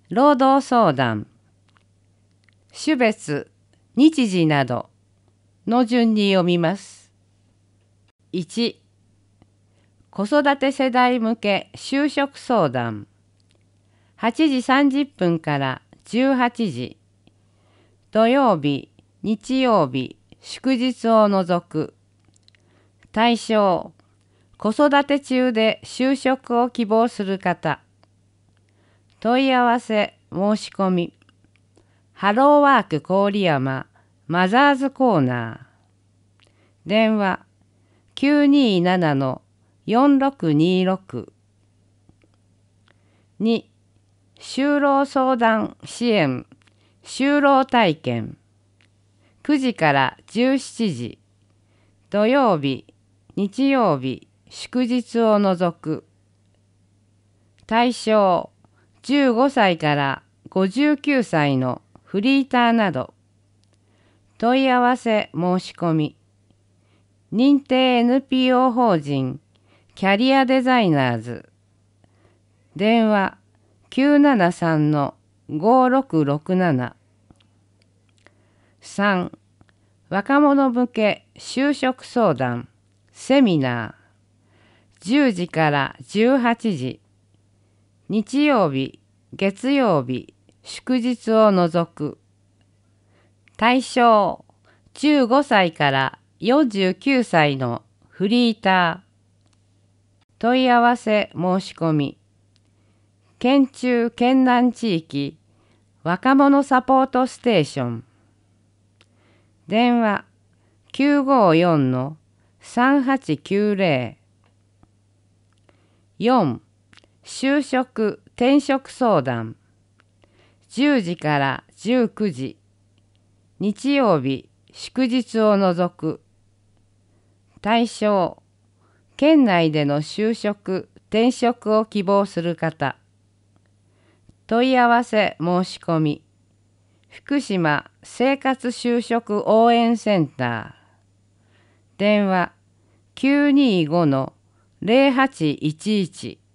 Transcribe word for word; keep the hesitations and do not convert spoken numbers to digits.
労働相談、種別、日時などの順に読みます。いち、子育て世代向け就職相談、はちじさんじゅっぷんからじゅうはちじ、土曜日、日曜日、祝日を除く。対象、子育て中で就職を希望する方。問い合わせ、申し込み。ハローワーク郡山マザーズコーナー。電話きゅうにーななのよんろくにーろく。に、就労相談支援就労体験。くじからじゅうしちじ、土曜日、日曜日、祝日を除く。対象、じゅうごさいからごじゅうきゅうさいのフリーターなど。問い合わせ申し込み。認定 エヌピーオー 法人キャリアデザイナーズ。電話きゅうななさんのごろくろくなな。さん、若者向け就職相談セミナー。じゅうじからじゅうはちじ。日曜日、月曜日、祝日を除く。対象、じゅうごさいからよんじゅうきゅうさいのフリーター。問い合わせ申し込み。県中県南地域若者サポートステーション。電話きゅうごよんのさんはちきゅうぜろ。よん、就職転職相談。じゅうじからじゅうくじ。日曜日、祝日を除く。対象、県内での就職転職を希望する方。問い合わせ申し込み。福島生活就職応援センター。電話きゅうにーごのぜろはちいちいち。